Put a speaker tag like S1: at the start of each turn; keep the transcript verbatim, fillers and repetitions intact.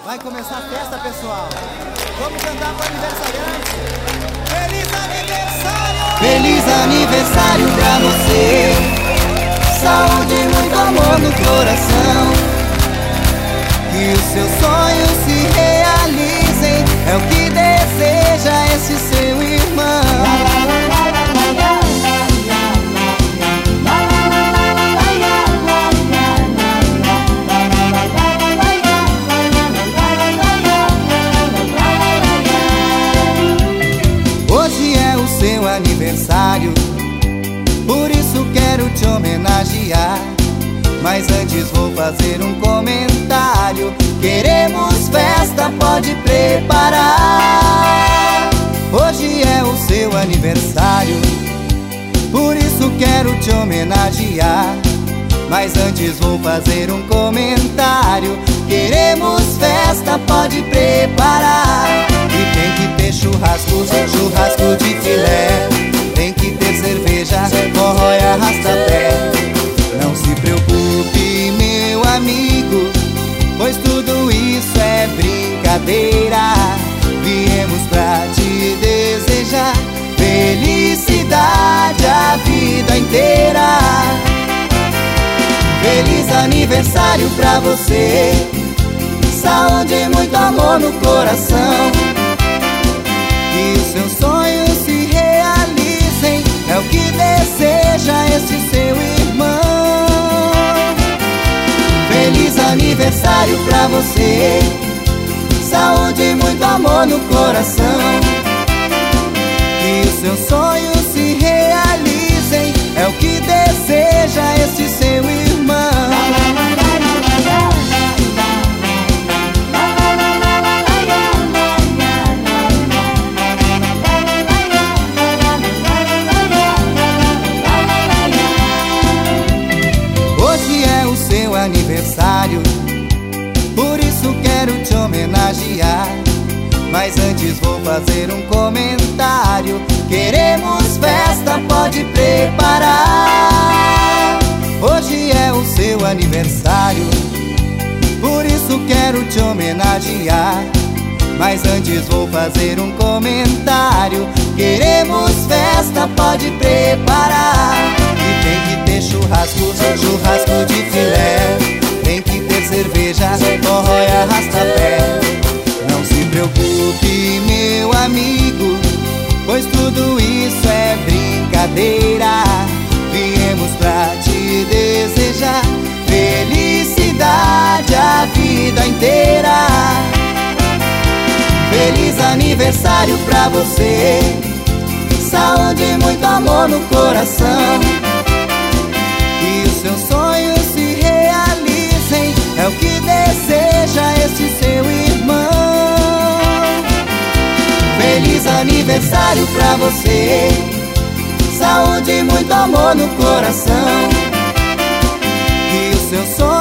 S1: Vai começar a festa, pessoal. Vamos cantar pro aniversariante. Feliz aniversário!
S2: Feliz aniversário pra você. Saúde e muito amor no coração. Que os seus sonhos se realizem. É o que deseja esse seu irmão. Hoje é o seu aniversário, por isso quero te homenagear. Mas antes vou fazer um comentário. Queremos festa, pode preparar. Hoje é o seu aniversário, por isso quero te homenagear. Mas antes vou fazer um comentário. Queremos festa, pode preparar. E tem que ter churrasco, churrasco de filé. Tem que ter cerveja, forró e arrasta-pé. Não se preocupe, meu amigo, pois tudo isso é brincadeira. Viemos pra te desejar felicidade a vida inteira. Feliz aniversário pra você. Saúde e muito amor no coração. Que os seus sonhos se realizem. É o que deseja esse seu irmão. Feliz aniversário pra você. Saúde e muito amor no coração. Que os seus sonhos se realizem. É o que deseja esse seu irmão. Hoje é o seu aniversário, por isso quero te homenagear. Mas antes vou fazer um comentário. Queremos festa, pode preparar. Hoje é o seu aniversário, por isso quero te homenagear. Mas antes vou fazer um comentário. Queremos festa, pode preparar. E tem que ter churrasco, churrasco de filé. Tem que ter cerveja, forró e arrasta-pé. Não se preocupe, meu amigo, pois tudo isso é brincadeira. Viemos pra te desejar felicidade a vida inteira. Feliz aniversário pra você. Saúde e muito amor no coração. Que os seus sonhos se realizem. É o que deseja esse seu irmão. Feliz aniversário pra você. Saúde e muito amor no coração. Que os seus sonhos